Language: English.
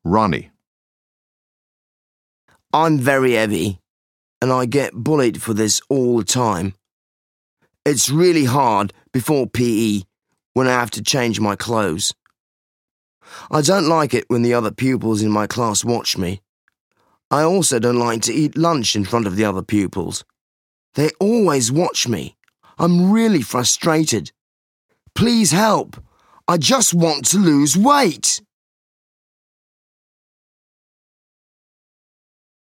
Ronnie. I'm very heavy, and I get bullied for this all the time. It's really hard before PE when I have to change my clothes. I don't like it when the other pupils in my class watch me. I also don't like to eat lunch in front of the other pupils. They always watch me. I'm really frustrated. Please help. I just want to lose weight.